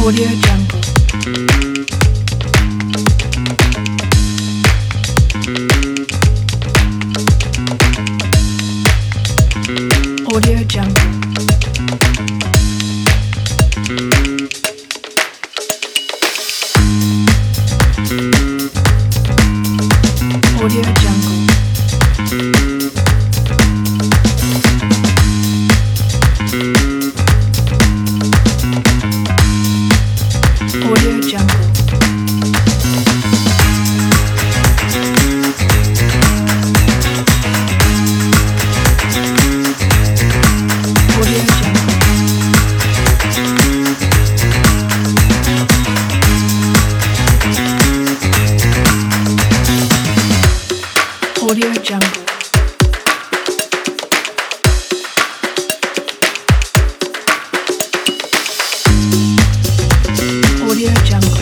Audio Jungle. Audio Jungle. Audio Jungle. Audio Jungle. Audio Jungle. Audio Jungle. Audio Jungle.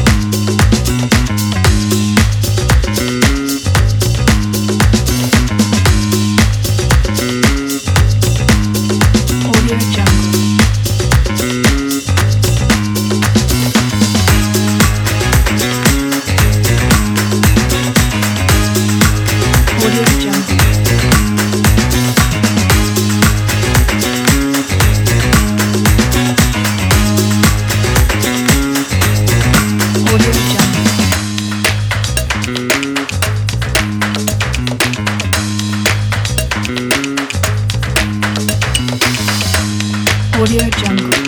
Audio Jungle. Audio Jungle. Audio Jungle. Audio Jungle.